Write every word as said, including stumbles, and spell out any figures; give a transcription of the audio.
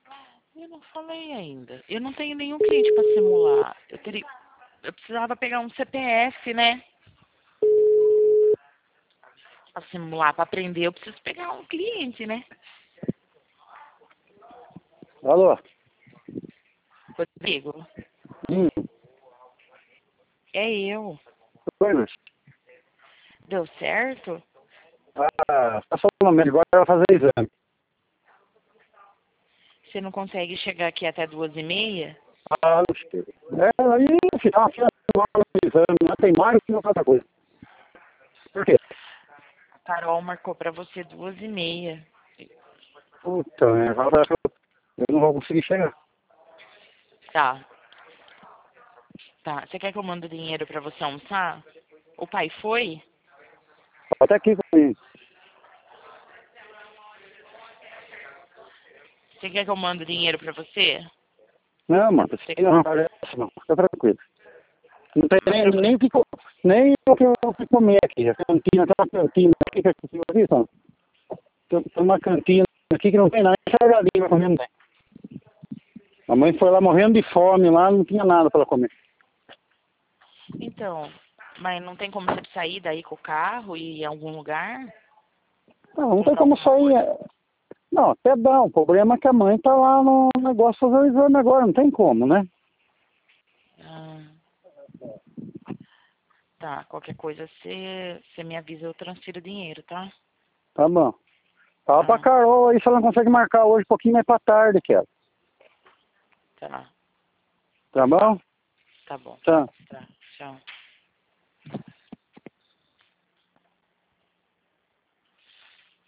Eu não falei ainda. Eu não tenho nenhum cliente para simular. Eu teria, eu precisava pegar um C P F, né? Para simular, para aprender, eu preciso pegar um cliente, né? Alô? Rodrigo, Hum. é eu. Oi, Luiz. Deu certo? Ah, tá falando mesmo, agora ela fazer exame. Você não consegue chegar aqui até duas e meia? Ah, não sei. É, aí, final, final, no exame, né? Tem mais que não outra coisa. Por quê? A Carol marcou para você duas e meia. Puta, né? Agora eu não vou conseguir chegar. Tá. Tá. Você quer que eu mande dinheiro para você almoçar? O pai foi? Até aqui comigo. Você quer que eu mande dinheiro para você? Não, mano, Você... isso não parece, não. Fica tranquilo. Não tem Não, nem, eu... nem, o que, co- nem o que eu fui comer aqui. A cantina, tem uma cantina aqui que eu esqueci aqui, então. Tem, tem uma cantina aqui que não tem nada, nem salgadinho pra comer, não tem. A mãe foi lá morrendo de fome lá, não tinha nada pra ela comer. Então, mas não tem como você sair daí com o carro e ir em algum lugar? Não, não tem Comprar como alguma sair. coisa? é, Não, até dá. O problema é que a mãe tá lá no negócio fazendo exame agora, não tem como, né? Ah, tá, qualquer coisa você, você me avisa, eu transfiro dinheiro, tá? Tá bom. Fala pra Tá, Carol aí se ela não consegue marcar hoje um pouquinho mais pra tarde, que tá. Tá Eu bom? falo. Tá bom. Tá. Tá, tchau.